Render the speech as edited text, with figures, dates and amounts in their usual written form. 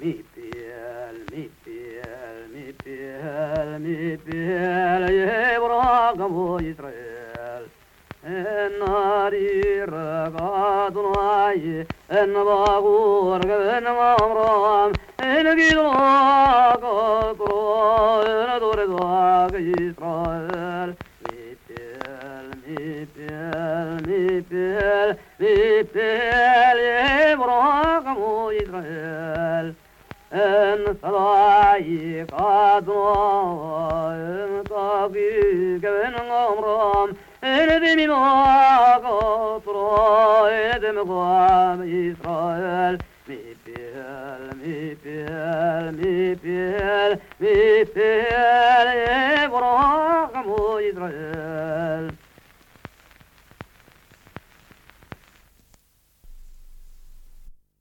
מיפיאל יברקמו ישראל נארי רגדונאי נבאגור גנמרם נגידוק תרו נדורדוק ישראל מיפיאל יברקמו ישראל en salai kadno en tagi gen ngomram en dimino kotro edem gam Israel mipiel